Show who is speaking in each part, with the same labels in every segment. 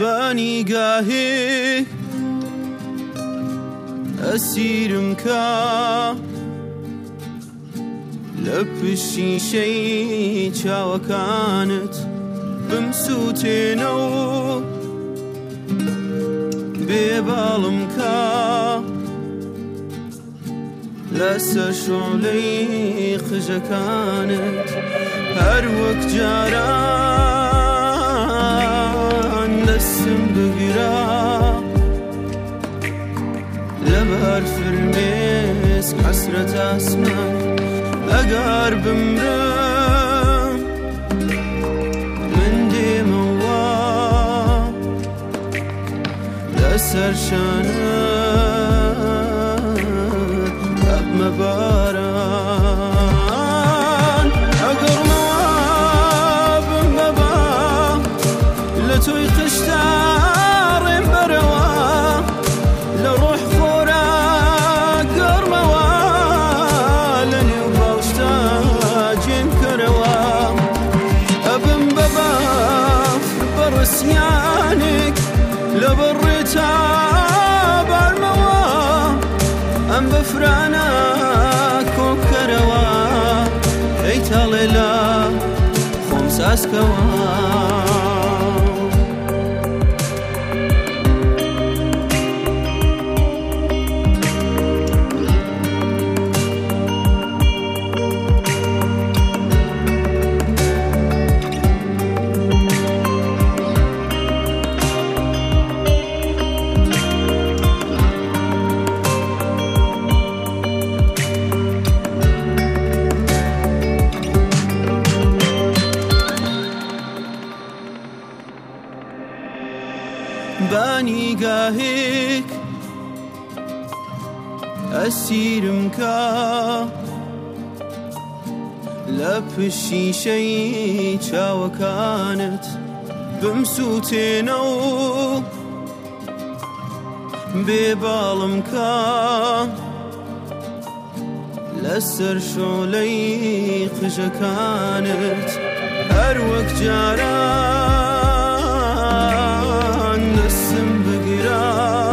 Speaker 1: بانیگاهێک ئەسیرم کە لە پشیشەی چاوەکانت بمسووتێنەوە بێباڵم کە لەسەر شۆڵەی قژەکانت هەر وەک جاران دەستم بگرە لەبەر فرمێسک حەسرەت ئاسمان ئەگەر بمرم من دێمەوە لەسەر شانت ئەبمە باران ئەگەڕمەوە بمبەبە لە تۆی قشتاڕێم بەرەوە لە ڕۆح خۆرە گەڕمەوە لە نێو باوشتا جێم کەرەوە ئەبم بەبە بەڕسیانێک لە بەڕێتا بارمەوە ئەم بەفرانە کۆکەرەوە ئەی تاڵێ لە خۆم ساسکەوە بانیگاهێک ئەسیرم کە لە پشیشەی چاوەکانت بمسووتێنەوە بێباڵم کە لەسەر شۆلەی قژەکانت هەر وەک جاران دەستم بگرە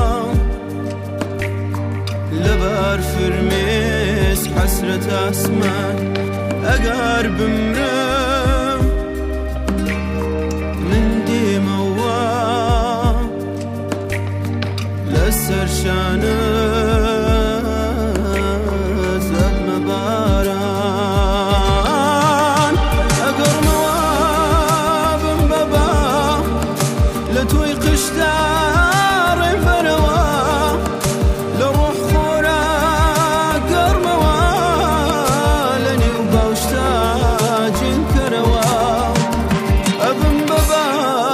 Speaker 1: لەبەر فرمێسک حەسرەت ئاسمان ئەگەر بمرم من دێمەوە لەسەر شانت ئەبمە باران ئەگەڕمەوە بمبەبە لە تۆی قشتاڕێم بەرەوە لە ڕۆح خۆرە گەڕمەوە لە نێو باوشتا جێم کەرەوە ئەبم بەبە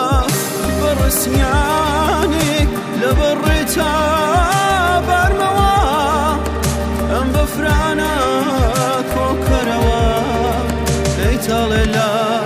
Speaker 1: بەڕسمیانێک لە بەڕێتا بارمەوە ئەم بەفرانە کۆکەرەوە ئەی تاڵێ لە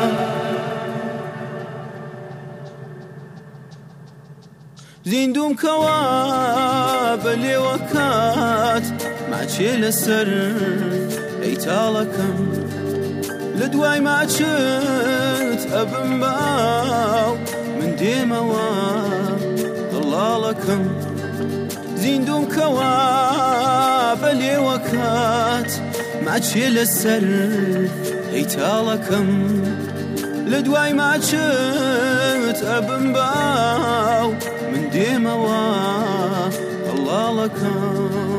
Speaker 1: زیندوم کەوا بە لێوەکات ماچێ لەسەر ئەی تاڵەکەم لە دوای ماچت ئەبم باو من دێمەوە دڵاڵەکەم زیندوم کەوا بە لێوەکات ماچێ لەسەر ئەی تاڵەکەم لە دوای ماچت ئەبم باو من دێمەوە هەڵاڵەکەم